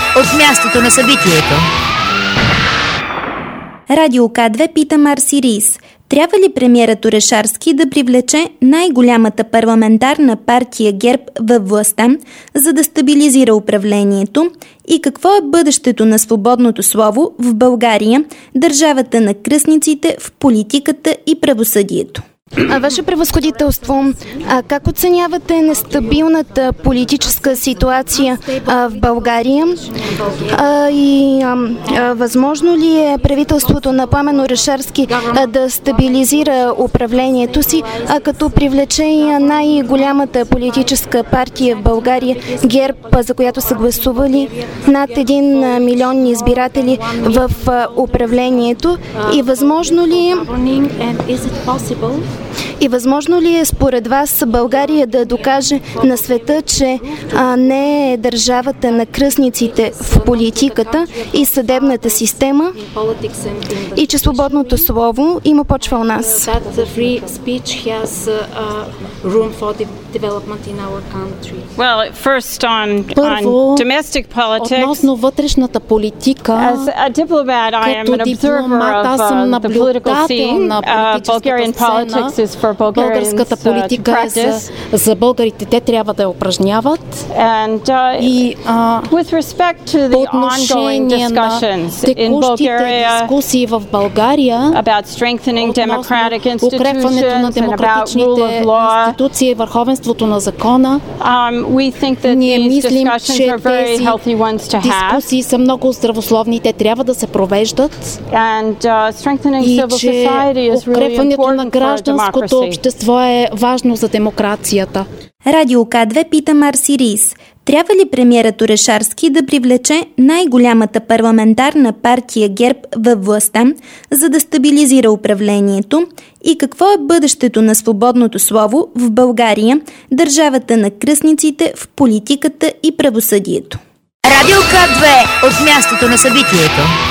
от мястото на събитието. Радио К2 пита Марси Рис. Трябва ли премиерът Орешарски да привлече най-голямата парламентарна партия ГЕРБ във властта, за да стабилизира управлението? И какво е бъдещето на свободното слово в България, държавата на кръстниците в политиката и правосъдието? Ваше превъзходителство, как оценявате нестабилната политическа ситуация в България? Възможно ли е правителството на Пламен Орешарски да стабилизира управлението си, като привлече и най-голямата политическа партия в България, ГЕРБ, за която са гласували над 1 милион избиратели в управлението? И възможно ли е според вас България да докаже на света, че не е държавата на кръстниците в политиката и съдебната система и че свободното слово има почва у нас? Първо, относно вътрешната политика, като дипломат аз съм наблюдател на политическата сцена. Българската политика за българите, те трябва да я упражняват. И по отношение на текущите дискусии в България относно укрепването на демократичните институции и върховенството на закона, ние мислим, че тези дискусии са много здравословни, те трябва да се провеждат и че укрепването на гражданското общество е важно за демокрацията. Радио К2 пита Марси Рис. Трябва ли премиерът Орешарски да привлече най-голямата парламентарна партия ГЕРБ във властта, за да стабилизира управлението? И какво е бъдещето на свободното слово в България, държавата на кръстниците в политиката и правосъдието? Радио К2 от мястото на събитието.